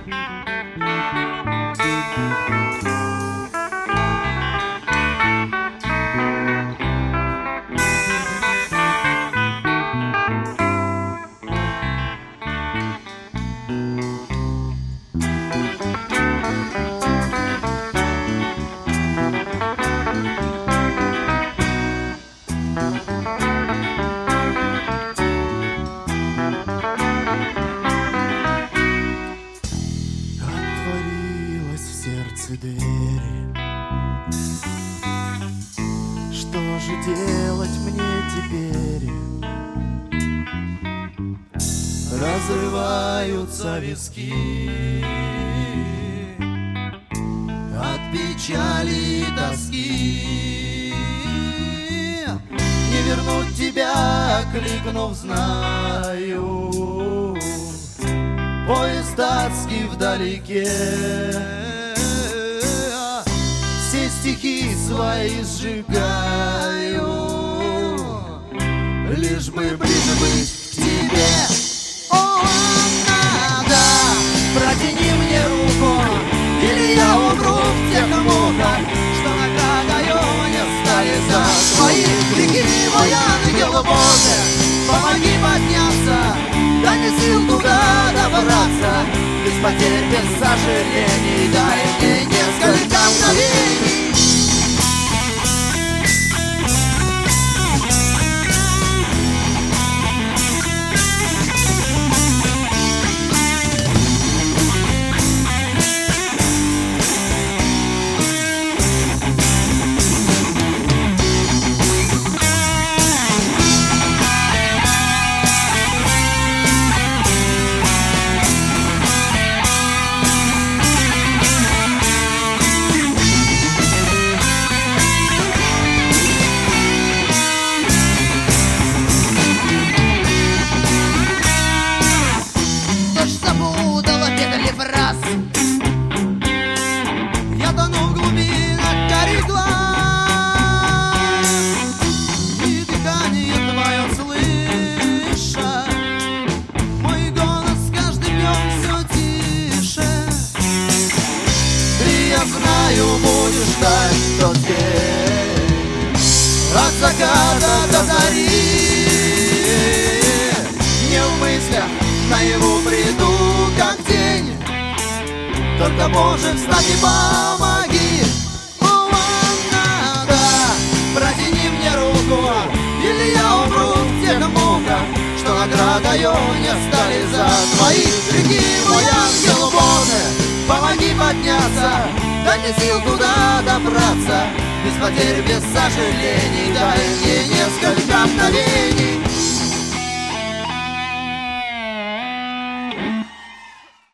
Двери. Что же делать мне теперь? Разрываются виски от печали и тоски. Не вернуть тебя, кликнув, знаю, поезд адский вдалеке. Все стихи свои сжигаю, лишь бы ближе быть к тебе. О, надо, протяни мне руку, или я умру в тех муках, что наградою мне стали за твои грехи. Мой ангел Боже, помоги подняться, дай мне сил туда добраться, без потерь, без сожалений, дай мне несколько мгновений. Я тону в глубинах карих глаз, и дыхание твое слыша, мой голос с каждым днем все тише. И я знаю, будешь ждать тот день от заката до зари. Не в мыслях наяву приду, как день. Только, Боже, встань и помоги. О, надо, протяни мне руку, или я умру в тех муках, что наградою не стали за твои грехи. Мой ангел Боже, помоги подняться, дай мне сил туда добраться, без потерь, без сожалений, дай мне несколько мгновений.